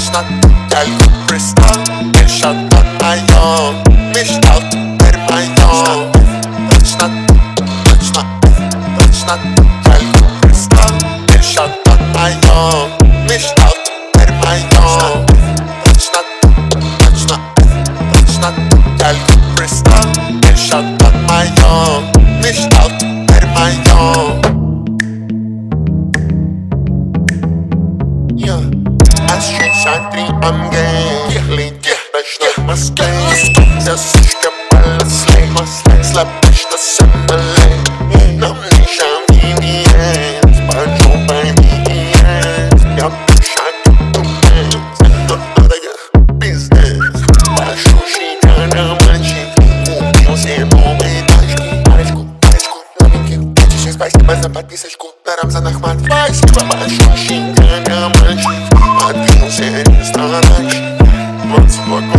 Точно только кристалл, еще тот моё. Мечтал, теперь моё. Точно только кристалл, еще тот моё. Мечтал, теперь моё. Точно только кристалл, еще тот моё. Мечтал, теперь моё. Ощущать I'm gay. Летит ночной в Москве. Засушка полослей. Слабишь на самолет. Нам не шампинье. Под жопой есть. Я пушак тупец. Тут дорого бизнес. Большущий карманчик. Купил все новые тачки. Парочку новеньких. Сейчас спасибо за подписочку. На Рамзан Ахмат. Спасибо большущий карманчик. Открылся ресторанчик. 22 года.